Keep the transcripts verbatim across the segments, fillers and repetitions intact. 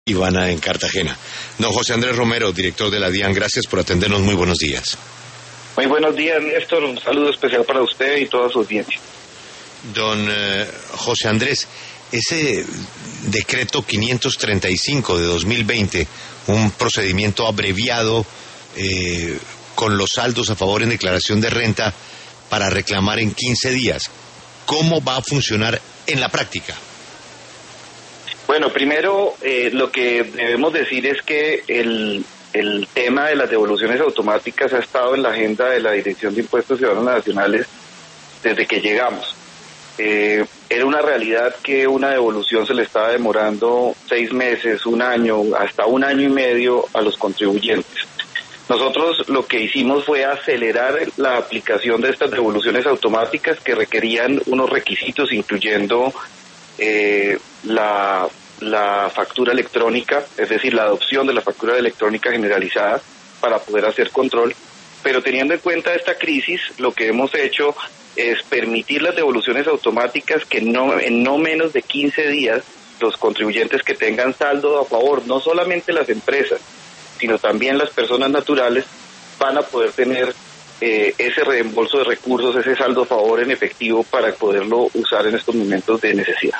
Ivana en Cartagena. Don José Andrés Romero, director de la DIAN, gracias por atendernos, muy buenos días. Muy buenos días, Néstor, un saludo especial para usted y toda su audiencia. Don eh, José Andrés, ese decreto quinientos treinta y cinco de dos mil veinte, un procedimiento abreviado eh, con los saldos a favor en declaración de renta para reclamar en quince días, ¿cómo va a funcionar en la práctica? Bueno, primero eh, lo que debemos decir es que el, el tema de las devoluciones automáticas ha estado en la agenda de la Dirección de Impuestos Ciudadanos Nacionales desde que llegamos. Eh, era una realidad que una devolución se le estaba demorando seis meses, un año, hasta un año y medio a los contribuyentes. Nosotros lo que hicimos fue acelerar la aplicación de estas devoluciones automáticas que requerían unos requisitos, incluyendo eh, la... la factura electrónica, es decir, la adopción de la factura electrónica generalizada para poder hacer control, pero teniendo en cuenta esta crisis, lo que hemos hecho es permitir las devoluciones automáticas que no en no menos de quince días los contribuyentes que tengan saldo a favor, no solamente las empresas, sino también las personas naturales, van a poder tener eh, ese reembolso de recursos, ese saldo a favor en efectivo para poderlo usar en estos momentos de necesidad.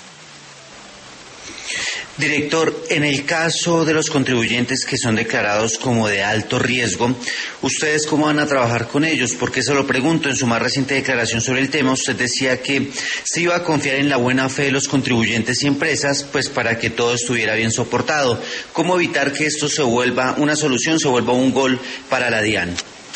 Director, en el caso de los contribuyentes que son declarados como de alto riesgo, ¿ustedes cómo van a trabajar con ellos? Porque se lo pregunto, en su más reciente declaración sobre el tema, usted decía que se iba a confiar en la buena fe de los contribuyentes y empresas, pues para que todo estuviera bien soportado. ¿Cómo evitar que esto se vuelva una solución, se vuelva un gol para la DIAN?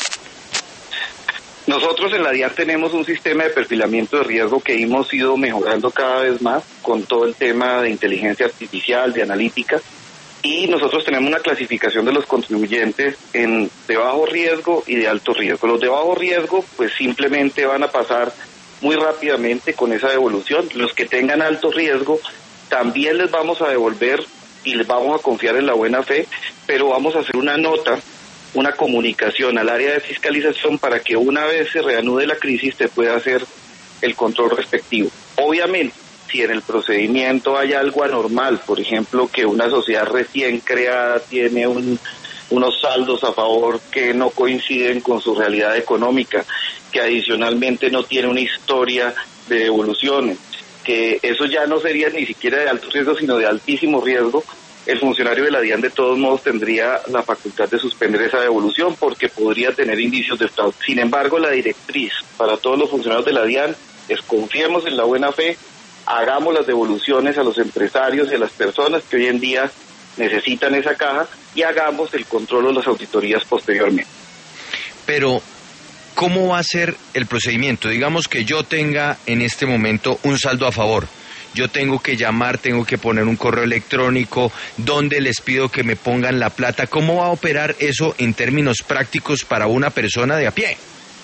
Nosotros en la DIAN tenemos un sistema de perfilamiento de riesgo que hemos ido mejorando cada vez más con todo el tema de inteligencia artificial, de analítica, y nosotros tenemos una clasificación de los contribuyentes en de bajo riesgo y de alto riesgo. Los de bajo riesgo pues simplemente van a pasar muy rápidamente con esa devolución. Los que tengan alto riesgo también les vamos a devolver y les vamos a confiar en la buena fe, pero vamos a hacer una nota, una comunicación al área de fiscalización para que una vez se reanude la crisis se pueda hacer el control respectivo. Obviamente, si en el procedimiento hay algo anormal, por ejemplo, que una sociedad recién creada tiene un, unos saldos a favor que no coinciden con su realidad económica, que adicionalmente no tiene una historia de devoluciones, que eso ya no sería ni siquiera de alto riesgo, sino de altísimo riesgo, el funcionario de la DIAN de todos modos tendría la facultad de suspender esa devolución porque podría tener indicios de fraude. Sin embargo, la directriz para todos los funcionarios de la DIAN es confiemos en la buena fe, hagamos las devoluciones a los empresarios y a las personas que hoy en día necesitan esa caja y hagamos el control o las auditorías posteriormente. Pero, ¿cómo va a ser el procedimiento? Digamos que yo tenga en este momento un saldo a favor. Yo tengo que llamar, tengo que poner un correo electrónico, ¿dónde les pido que me pongan la plata? ¿Cómo va a operar eso en términos prácticos para una persona de a pie?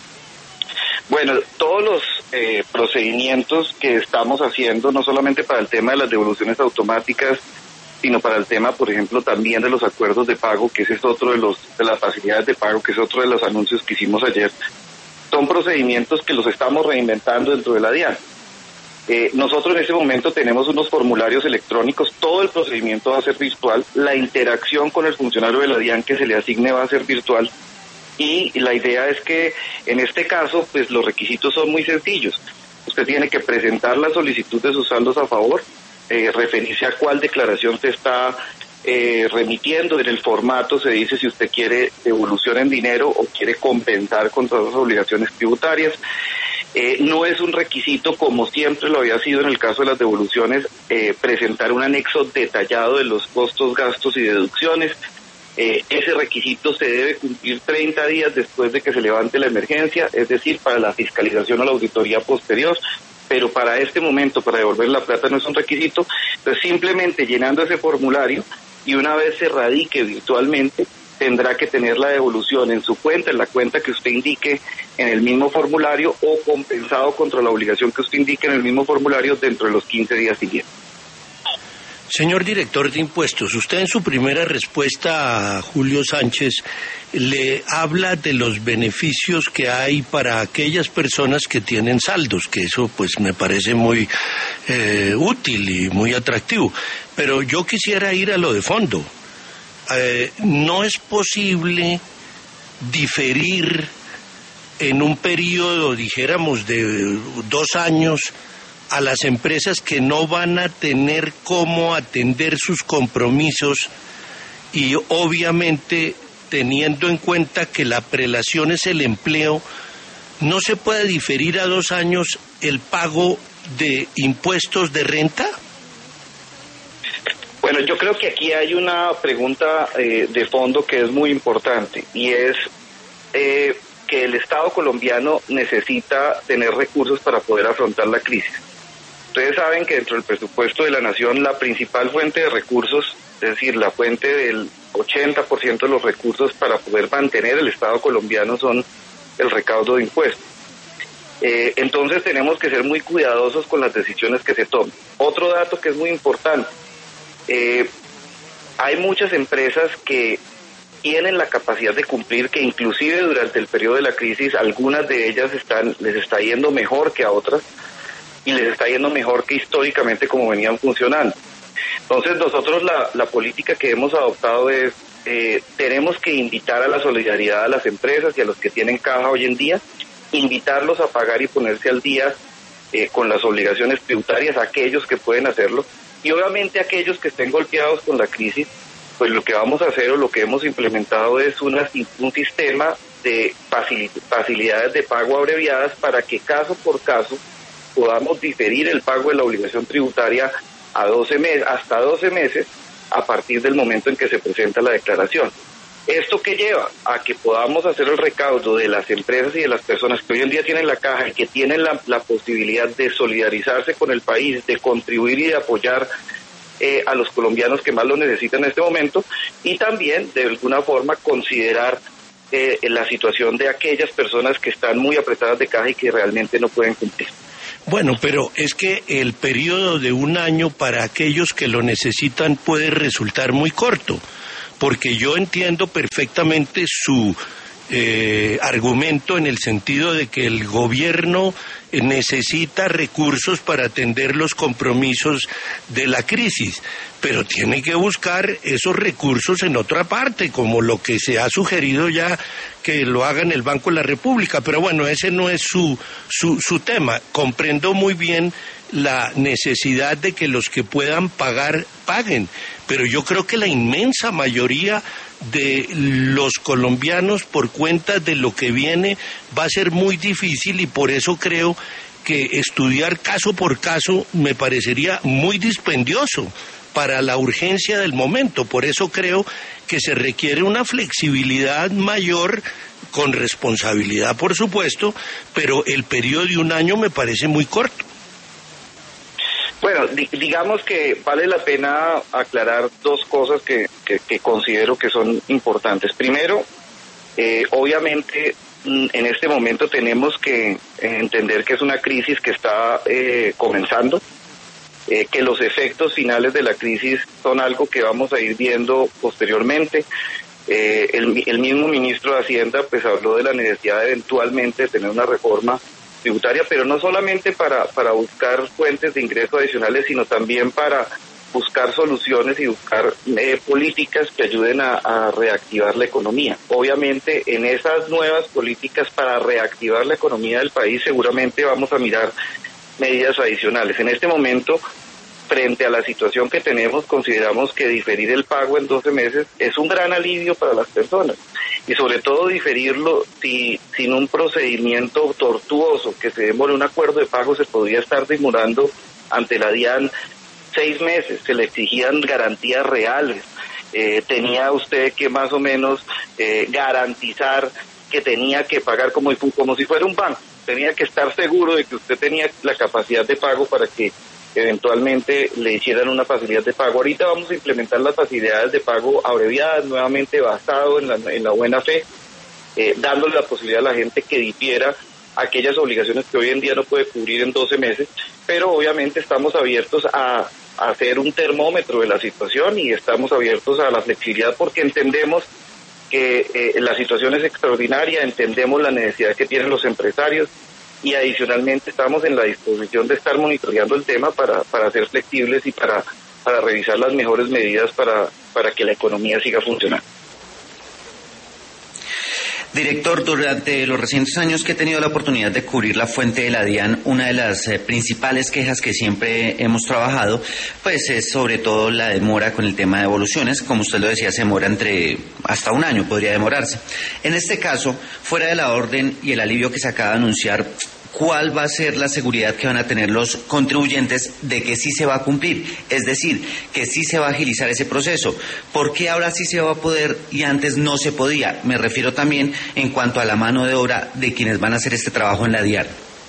Bueno, todos los eh, procedimientos que estamos haciendo, no solamente para el tema de las devoluciones automáticas, sino para el tema, por ejemplo, también de los acuerdos de pago, que ese es otro de los de las facilidades de pago, que es otro de los anuncios que hicimos ayer, son procedimientos que los estamos reinventando dentro de la DIAN. Eh, nosotros en ese momento tenemos unos formularios electrónicos, todo el procedimiento va a ser virtual, la interacción con el funcionario de la DIAN que se le asigne va a ser virtual y la idea es que en este caso pues los requisitos son muy sencillos. Usted tiene que presentar la solicitud de sus saldos a favor, eh, referirse a cuál declaración se está eh, remitiendo, en el formato se dice si usted quiere devolución en dinero o quiere compensar con todas las obligaciones tributarias. Eh, no es un requisito, como siempre lo había sido en el caso de las devoluciones, eh, presentar un anexo detallado de los costos, gastos y deducciones. Eh, ese requisito se debe cumplir treinta días después de que se levante la emergencia, es decir, para la fiscalización o la auditoría posterior, pero para este momento, para devolver la plata no es un requisito, entonces simplemente llenando ese formulario y una vez se radique virtualmente, tendrá que tener la devolución en su cuenta, en la cuenta que usted indique en el mismo formulario o compensado contra la obligación que usted indique en el mismo formulario dentro de los quince días siguientes. Señor director de impuestos, usted en su primera respuesta a Julio Sánchez le habla de los beneficios que hay para aquellas personas que tienen saldos, que eso pues me parece muy eh, útil y muy atractivo. pero yo quisiera ir a lo de fondo. Eh, no es posible diferir en un periodo, dijéramos, de dos años a las empresas que no van a tener cómo atender sus compromisos y obviamente teniendo en cuenta que la prelación es el empleo, ¿no se puede diferir a dos años el pago de impuestos de renta? Bueno, yo creo que aquí hay una pregunta eh, de fondo que es muy importante y es eh, que el Estado colombiano necesita tener recursos para poder afrontar la crisis. Ustedes saben que dentro del presupuesto de la Nación la principal fuente de recursos, es decir, la fuente del ochenta por ciento de los recursos para poder mantener el Estado colombiano son el recaudo de impuestos. Eh, entonces tenemos que ser muy cuidadosos con las decisiones que se tomen. Otro dato que es muy importante, eh, hay muchas empresas que tienen la capacidad de cumplir, que inclusive durante el periodo de la crisis algunas de ellas están les está yendo mejor que a otras y les está yendo mejor que históricamente como venían funcionando. Entonces nosotros la, la política que hemos adoptado es, eh, tenemos que invitar a la solidaridad a las empresas y a los que tienen caja hoy en día, invitarlos a pagar y ponerse al día eh, con las obligaciones tributarias, aquellos que pueden hacerlo, y obviamente aquellos que estén golpeados con la crisis, pues lo que vamos a hacer o lo que hemos implementado es una, un sistema de facil, facilidades de pago abreviadas para que caso por caso podamos diferir el pago de la obligación tributaria a doce meses, hasta doce meses a partir del momento en que se presenta la declaración. ¿Esto qué lleva? A que podamos hacer el recaudo de las empresas y de las personas que hoy en día tienen la caja y que tienen la, la posibilidad de solidarizarse con el país, de contribuir y de apoyar eh, a los colombianos que más lo necesitan en este momento, y también de alguna forma considerar eh, la situación de aquellas personas que están muy apretadas de caja y que realmente no pueden cumplir. Bueno, pero es que el periodo de un año para aquellos que lo necesitan puede resultar muy corto, porque yo entiendo perfectamente su eh, argumento en el sentido de que el gobierno necesita recursos para atender los compromisos de la crisis, pero tiene que buscar esos recursos en otra parte, como lo que se ha sugerido ya que lo haga en el Banco de la República, pero bueno, ese no es su, su, su tema. Comprendo muy bien la necesidad de que los que puedan pagar, paguen, pero yo creo que la inmensa mayoría de los colombianos, por cuenta de lo que viene, va a ser muy difícil, y por eso creo que estudiar caso por caso me parecería muy dispendioso para la urgencia del momento. Por eso creo que se requiere una flexibilidad mayor, con responsabilidad por supuesto, pero el periodo de un año me parece muy corto. Bueno, di- digamos que vale la pena aclarar dos cosas que, que, que considero que son importantes. Primero, eh, obviamente en este momento tenemos que entender que es una crisis que está eh, comenzando, eh, que los efectos finales de la crisis son algo que vamos a ir viendo posteriormente. Eh, el, el mismo ministro de Hacienda pues habló de la necesidad de eventualmente tener una reforma tributaria, pero no solamente para, para buscar fuentes de ingresos adicionales, sino también para buscar soluciones y buscar eh, políticas que ayuden a, a reactivar la economía. Obviamente, en esas nuevas políticas para reactivar la economía del país, seguramente vamos a mirar medidas adicionales. En este momento, frente a la situación que tenemos, consideramos que diferir el pago en doce meses es un gran alivio para las personas. Y sobre todo diferirlo si, sin un procedimiento tortuoso que se demore. Un acuerdo de pago se podría estar demorando ante la DIAN seis meses, se le exigían garantías reales, eh, tenía usted que más o menos eh, garantizar que tenía que pagar como, como si fuera un banco, tenía que estar seguro de que usted tenía la capacidad de pago para que eventualmente le hicieran una facilidad de pago. Ahorita vamos a implementar las facilidades de pago abreviadas, nuevamente basado en la, en la buena fe, eh, dándole la posibilidad a la gente que difiera aquellas obligaciones que hoy en día no puede cubrir en doce meses, pero obviamente estamos abiertos a, a hacer un termómetro de la situación y estamos abiertos a la flexibilidad porque entendemos que eh, la situación es extraordinaria, entendemos la necesidad que tienen los empresarios y adicionalmente estamos en la disposición de estar monitoreando el tema para, para ser flexibles y para para revisar las mejores medidas para, para que la economía siga funcionando. Director, durante los recientes años que he tenido la oportunidad de cubrir la fuente de la DIAN, una de las eh, principales quejas que siempre hemos trabajado, pues es sobre todo la demora con el tema de devoluciones. Como usted lo decía, se demora entre hasta un año, podría demorarse. En este caso, fuera de la orden y el alivio que se acaba de anunciar, ¿cuál va a ser la seguridad que van a tener los contribuyentes de que sí se va a cumplir? Es decir, que sí se va a agilizar ese proceso. ¿Por qué ahora sí se va a poder y antes no se podía? Me refiero también en cuanto a la mano de obra de quienes van a hacer este trabajo en la DIAN.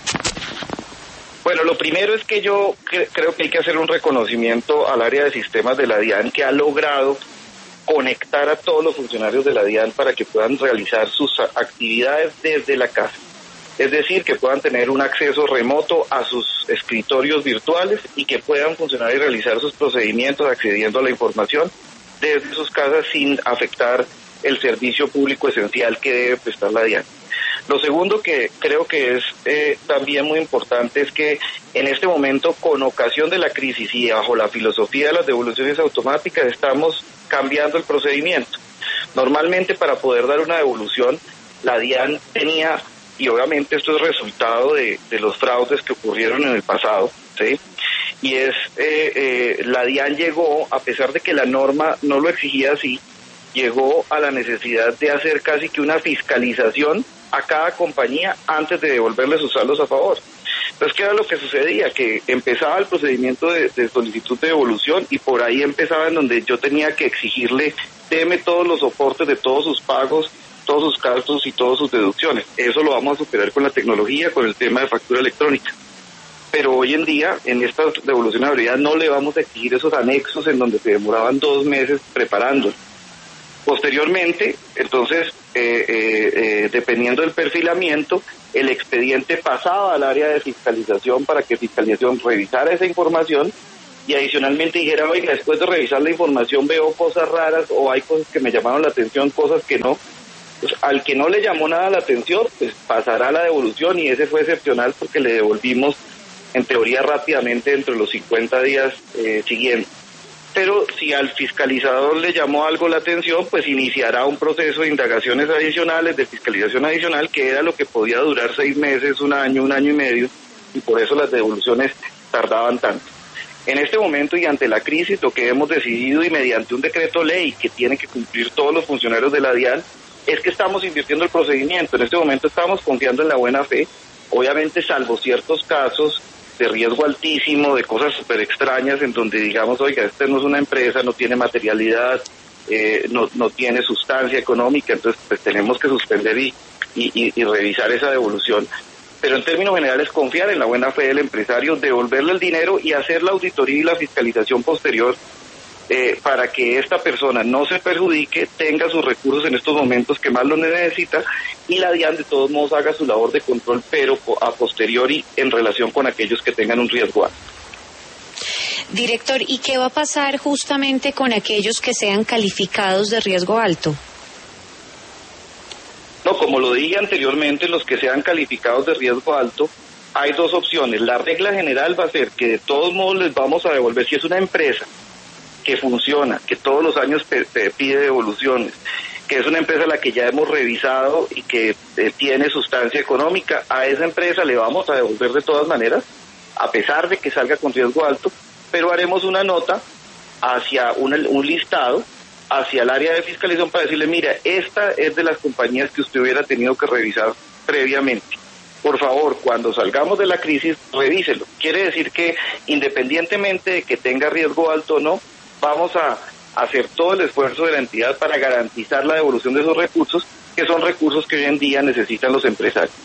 Bueno, lo primero es que yo cre- creo que hay que hacer un reconocimiento al área de sistemas de la DIAN, que ha logrado conectar a todos los funcionarios de la DIAN para que puedan realizar sus actividades desde la casa. Es decir, que puedan tener un acceso remoto a sus escritorios virtuales y que puedan funcionar y realizar sus procedimientos accediendo a la información desde sus casas sin afectar el servicio público esencial que debe prestar la DIAN. Lo segundo que creo que es eh, también muy importante es que en este momento, con ocasión de la crisis y bajo la filosofía de las devoluciones automáticas, estamos cambiando el procedimiento. Normalmente, para poder dar una devolución, la DIAN tenía, y obviamente esto es resultado de, de los fraudes que ocurrieron en el pasado, ¿sí? Y es, eh, eh, la DIAN llegó, a pesar de que la norma no lo exigía así, llegó a la necesidad de hacer casi que una fiscalización a cada compañía antes de devolverle sus saldos a favor. Entonces, ¿qué era lo que sucedía? Que empezaba el procedimiento de, de solicitud de devolución y por ahí empezaba en donde yo tenía que exigirle, deme todos los soportes de todos sus pagos, todos sus gastos y todas sus deducciones. Eso lo vamos a superar con la tecnología, con el tema de factura electrónica. Pero hoy en día, en esta devolución de habilidad, no le vamos a exigir esos anexos en donde se demoraban dos meses preparándolo. Posteriormente, entonces, eh, eh, eh, dependiendo del perfilamiento, el expediente pasaba al área de fiscalización para que fiscalización revisara esa información y adicionalmente dijera, oiga, después de revisar la información veo cosas raras o hay cosas que me llamaron la atención, cosas que no. Pues, al que no le llamó nada la atención, pues pasará a la devolución y ese fue excepcional porque le devolvimos en teoría rápidamente entre los cincuenta días eh, siguientes. Pero si al fiscalizador le llamó algo la atención, pues iniciará un proceso de indagaciones adicionales, de fiscalización adicional, que era lo que podía durar seis meses, un año, un año y medio, y por eso las devoluciones tardaban tanto. En este momento y ante la crisis, lo que hemos decidido y mediante un decreto ley que tienen que cumplir todos los funcionarios de la DIAN, es que estamos invirtiendo el procedimiento. En este momento estamos confiando en la buena fe, obviamente salvo ciertos casos de riesgo altísimo, de cosas súper extrañas en donde digamos, oiga, este no es una empresa, no tiene materialidad, eh, no, no tiene sustancia económica, entonces pues tenemos que suspender y, y, y revisar esa devolución. Pero en términos generales confiar en la buena fe del empresario, devolverle el dinero y hacer la auditoría y la fiscalización posterior eh, para que esta persona no se perjudique, tenga sus recursos en estos momentos que más lo necesita y la DIAN de todos modos haga su labor de control, pero a posteriori en relación con aquellos que tengan un riesgo alto. Director, ¿y qué va a pasar justamente con aquellos que sean calificados de riesgo alto? No, como lo dije anteriormente, los que sean calificados de riesgo alto, hay dos opciones. La regla general va a ser que de todos modos les vamos a devolver, si es una empresa que funciona, que todos los años pe- pe- pide devoluciones, que es una empresa a la que ya hemos revisado y que eh, tiene sustancia económica, a esa empresa le vamos a devolver de todas maneras, a pesar de que salga con riesgo alto, pero haremos una nota hacia un, un listado, hacia el área de fiscalización para decirle, mira, esta es de las compañías que usted hubiera tenido que revisar previamente. Por favor, cuando salgamos de la crisis, revíselo. Quiere decir que independientemente de que tenga riesgo alto o no, vamos a hacer todo el esfuerzo de la entidad para garantizar la devolución de esos recursos, que son recursos que hoy en día necesitan los empresarios.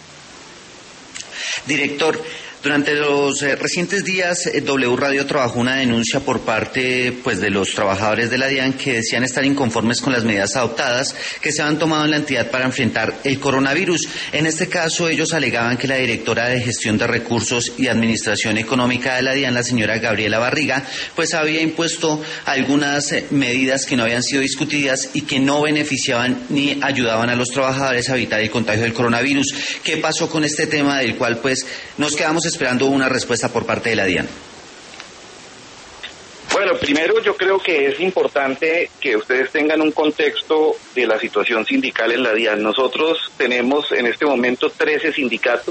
Director, durante los eh, recientes días eh, W Radio trabajó una denuncia por parte pues de los trabajadores de la DIAN que decían estar inconformes con las medidas adoptadas que se han tomado en la entidad para enfrentar el coronavirus. En este caso ellos alegaban que la directora de Gestión de Recursos y Administración Económica de la DIAN, la señora Gabriela Barriga, pues había impuesto algunas eh, medidas que no habían sido discutidas y que no beneficiaban ni ayudaban a los trabajadores a evitar el contagio del coronavirus. ¿Qué pasó con este tema del cual pues nos quedamos esperando una respuesta por parte de la DIAN? Bueno, Primero, yo creo que es importante que ustedes tengan un contexto de la situación sindical en la DIAN. Nosotros tenemos en este momento trece sindicatos.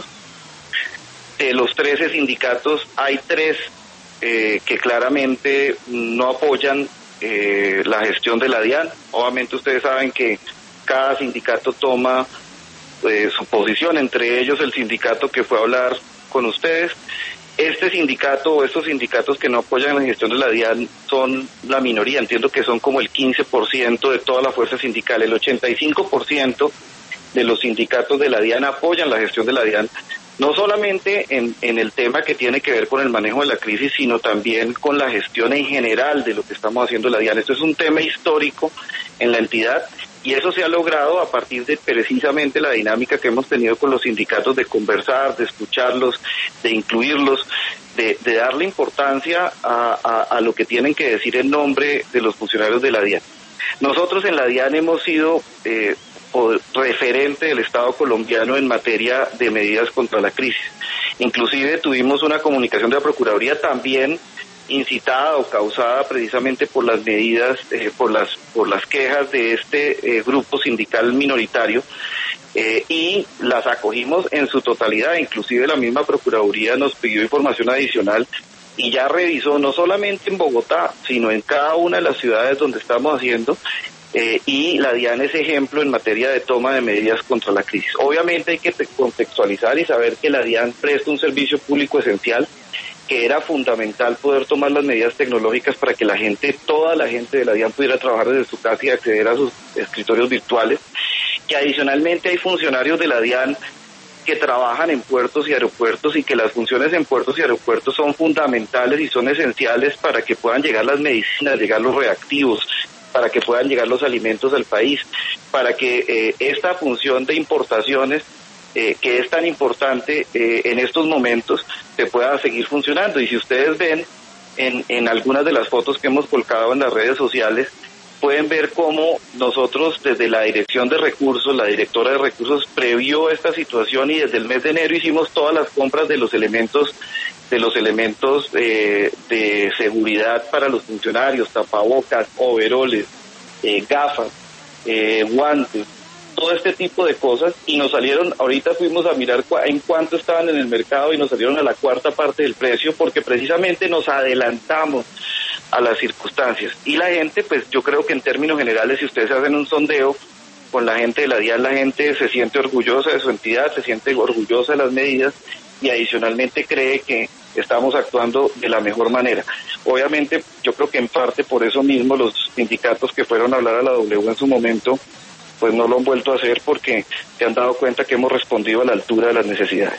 De los trece sindicatos hay tres eh, que claramente no apoyan eh, la gestión de la DIAN. Obviamente ustedes saben que cada sindicato toma eh, su posición, entre ellos el sindicato que fue a hablar con ustedes. Este sindicato o estos sindicatos que no apoyan la gestión de la DIAN son la minoría, entiendo que son como el quince por ciento de toda la fuerza sindical. El ochenta y cinco por ciento de los sindicatos de la DIAN apoyan la gestión de la DIAN, no solamente en, en el tema que tiene que ver con el manejo de la crisis, sino también con la gestión en general de lo que estamos haciendo en la DIAN. Esto es un tema histórico en la entidad y eso se ha logrado a partir de precisamente la dinámica que hemos tenido con los sindicatos de conversar, de escucharlos, de incluirlos, de, de darle importancia a, a, a lo que tienen que decir en nombre de los funcionarios de la DIAN. Nosotros en la DIAN hemos sido eh, referente del Estado colombiano en materia de medidas contra la crisis. Inclusive tuvimos una comunicación de la Procuraduría también incitada o causada precisamente por las medidas, eh, por las por las quejas de este eh, grupo sindical minoritario eh, y las acogimos en su totalidad. Inclusive la misma Procuraduría nos pidió información adicional y ya revisó no solamente en Bogotá, sino en cada una de las ciudades donde estamos haciendo eh, y la DIAN es ejemplo en materia de toma de medidas contra la crisis. Obviamente hay que contextualizar y saber que la DIAN presta un servicio público esencial, que era fundamental poder tomar las medidas tecnológicas para que la gente, toda la gente de la DIAN pudiera trabajar desde su casa y acceder a sus escritorios virtuales, que adicionalmente hay funcionarios de la DIAN que trabajan en puertos y aeropuertos y que las funciones en puertos y aeropuertos son fundamentales y son esenciales para que puedan llegar las medicinas, llegar los reactivos, para que puedan llegar los alimentos al país, para que eh, esta función de importaciones Eh, que es tan importante eh, en estos momentos, se pueda seguir funcionando. Y si ustedes ven en, en algunas de las fotos que hemos colgado en las redes sociales, pueden ver cómo nosotros desde la Dirección de Recursos, la directora de Recursos previó esta situación y desde el mes de enero hicimos todas las compras de los elementos de los elementos eh, de seguridad para los funcionarios, tapabocas, overoles, eh, gafas, eh, guantes, todo este tipo de cosas, y nos salieron, ahorita fuimos a mirar en cuánto estaban en el mercado y nos salieron a la cuarta parte del precio porque precisamente nos adelantamos a las circunstancias. Y la gente, pues yo creo que en términos generales, si ustedes hacen un sondeo con la gente de la DIAN, la gente se siente orgullosa de su entidad, se siente orgullosa de las medidas y adicionalmente cree que estamos actuando de la mejor manera. Obviamente, yo creo que en parte por eso mismo los sindicatos que fueron a hablar a la W en su momento pues no lo han vuelto a hacer porque se han dado cuenta que hemos respondido a la altura de las necesidades.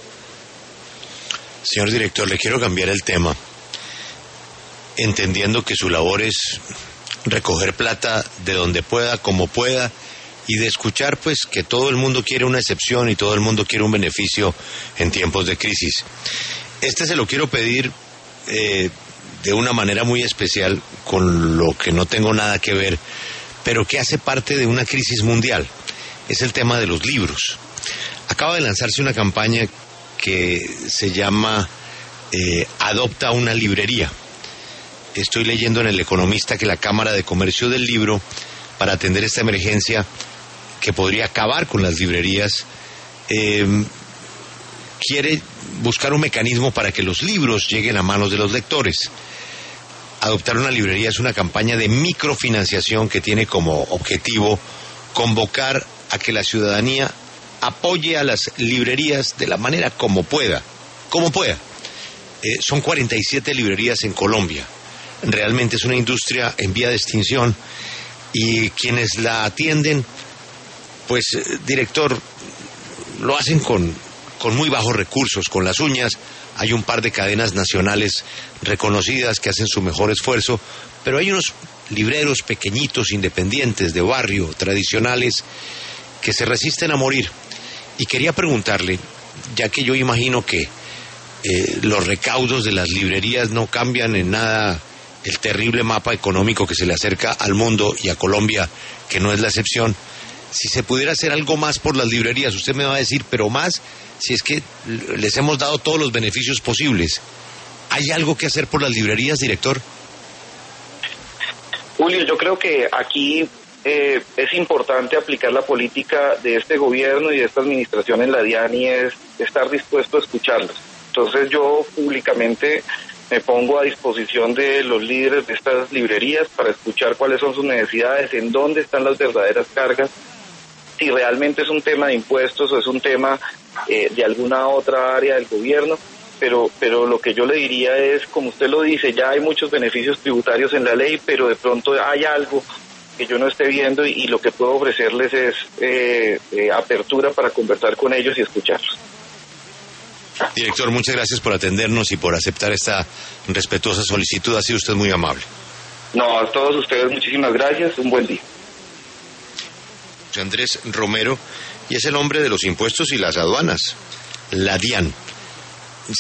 Señor director, le quiero cambiar el tema, entendiendo que su labor es recoger plata de donde pueda, como pueda, y de escuchar pues que todo el mundo quiere una excepción y todo el mundo quiere un beneficio en tiempos de crisis. Este se lo quiero pedir eh, de una manera muy especial, con lo que no tengo nada que ver, pero que hace parte de una crisis mundial. Es el tema de los libros. Acaba de lanzarse una campaña que se llama eh, Adopta una librería. Estoy leyendo en El Economista que la Cámara de Comercio del Libro, para atender esta emergencia que podría acabar con las librerías, eh, quiere buscar un mecanismo para que los libros lleguen a manos de los lectores. Adoptar una librería es una campaña de microfinanciación que tiene como objetivo convocar a que la ciudadanía apoye a las librerías de la manera como pueda, como pueda. Eh, son cuarenta y siete librerías en Colombia. Realmente es una industria en vía de extinción y quienes la atienden, pues, eh, director, lo hacen con, con muy bajos recursos, con las uñas. Hay un par de cadenas nacionales reconocidas que hacen su mejor esfuerzo, pero hay unos libreros pequeñitos, independientes, de barrio, tradicionales, que se resisten a morir. Y quería preguntarle, ya que yo imagino que eh, los recaudos de las librerías no cambian en nada el terrible mapa económico que se le acerca al mundo y a Colombia, que no es la excepción, si se pudiera hacer algo más por las librerías. Usted me va a decir, pero más, si es que les hemos dado todos los beneficios posibles. ¿Hay algo que hacer por las librerías, director? Julio, yo creo que aquí eh, es importante aplicar la política de este gobierno y de esta administración en la DIAN, y es estar dispuesto a escucharlos. Entonces yo públicamente me pongo a disposición de los líderes de estas librerías para escuchar cuáles son sus necesidades, en dónde están las verdaderas cargas, si realmente es un tema de impuestos o es un tema eh, de alguna otra área del gobierno, pero pero lo que yo le diría es, como usted lo dice, ya hay muchos beneficios tributarios en la ley, pero de pronto hay algo que yo no esté viendo y, y lo que puedo ofrecerles es eh, eh, apertura para conversar con ellos y escucharlos. Director, muchas gracias por atendernos y por aceptar esta respetuosa solicitud. Ha sido usted muy amable. No, a todos ustedes muchísimas gracias. Un buen día. José Andrés Romero, y es el hombre de los impuestos y las aduanas, la DIAN.